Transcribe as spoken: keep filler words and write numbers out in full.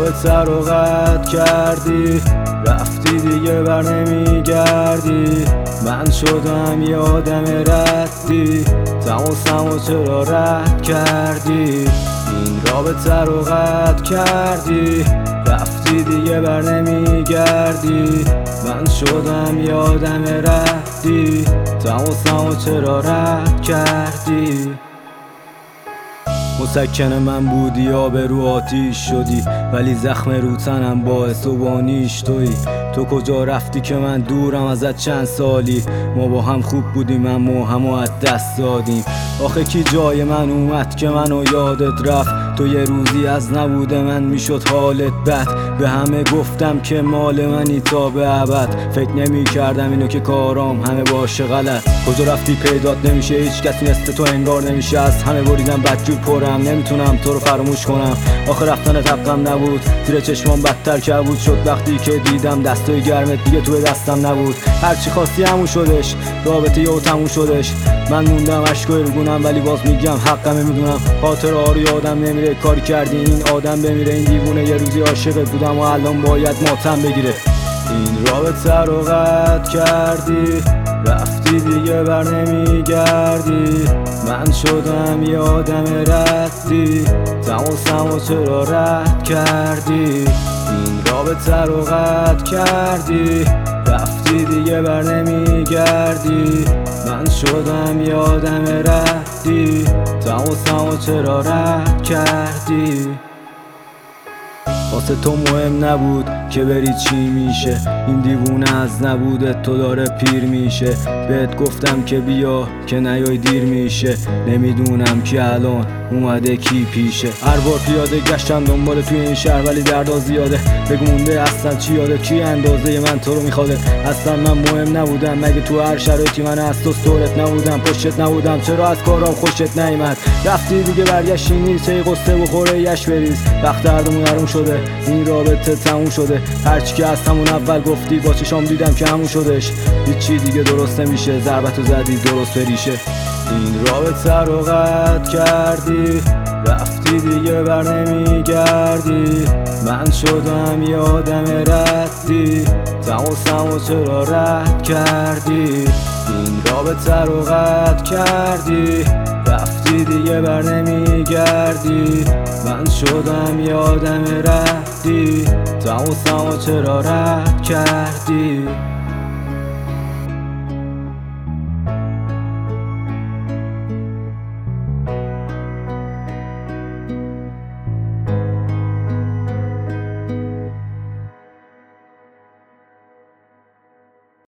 رابطه رو قطع کردی، رفتی دیگه بر نمیگردی. من شدم یه آدم ردی، تماسمو چرا رد کردی؟ این رابطه رو قطع کردی، رفتی دیگه بر نمیگردی. من شدم یه آدم ردی، تماسمو چرا رد کردی؟ مسکن من بودی، آب رو آتیش شدی، ولی زخم رو تنم باعث و بانیش تویی. تو کجا رفتی که من دورم ازت چند سالی؟ ما با هم خوب بودیم اما همو از دست دادیم. آخه کی جای من اومد که منو یادت رفت؟ تو یه روزی از نبوده من میشد حالت بد. به همه گفتم که مال منی تا به ابد، فکر نمی کردم اینو که کارام همه باشه غلط. کجا رفتی پیدات نمیشه، هیچ کسی مثل تو انگار نمیشه. از همه بریدم بدجور پرم، نمیتونم تو رو فراموش کنم. آخه رفتن حقم نبود، زیر چشمام بدتر کبود شد وقتی که دیدم دستای گرمت دیگه توی دستم نبود. هرچی خواستی همون شدش، رابطه یهو تموم شدش. من موندم اشکای رگونم، ولی باز میگم حقمه میدونم. خاطر آروی یادم نمیره، کاری کردی این آدم بمیره. این دیوونه یه روزی عاشقت بودم و الان باید ماتم بگیره. این رابطه رو قطع کردی، رفتی دیگه بر نمیگردی. من شدم یه آدم ردی، تماسمو چرا رد کردی؟ این رابطه رو قطع کردی، رفتی دیگه بر نمیگردی. من شدم یه آدم ردی، تماسمو چرا رد کردی؟ واسه تو مهم نبود که بری چی میشه، این دیوونه از نبودت تو داره پیر میشه. بهت گفتم که بیا که نیای دیر میشه، نمیدونم که الان اومده کی پیشه. هر بار پیاده گشتم دنبال توی این شهر ولی دردا زیاده. بگو مونده اصلا چی یاده، کی اندازه من تو رو میخواده؟ اصلا من مهم نبودم، مگه تو هر شرایطی من از تو استورت نبودم، پشتت نبودم؟ چرا از کارام خوشت نیامد؟ رفتی دیگه برگشتی نیست، ای قصه بخوره یش بریز. وقت هردمون حروم شده، این رابطه تموم شده. هرچی که از همون اول گفتی با چشام دیدم که همون شدش. هیچی دیگه درست نمیشه، ضربتو زدی درست بریشه. این رابطه رو قطع کردی، رفتی دیگه بر نمیگردی. من شدم یه آدم ردی، تماسمو چرا رد کردی؟ این رابطه رو قطع کردی، رفتی دیگه بر نمیگردی. من شدم یه آدم ردی، تماسمو چرا رد کردی؟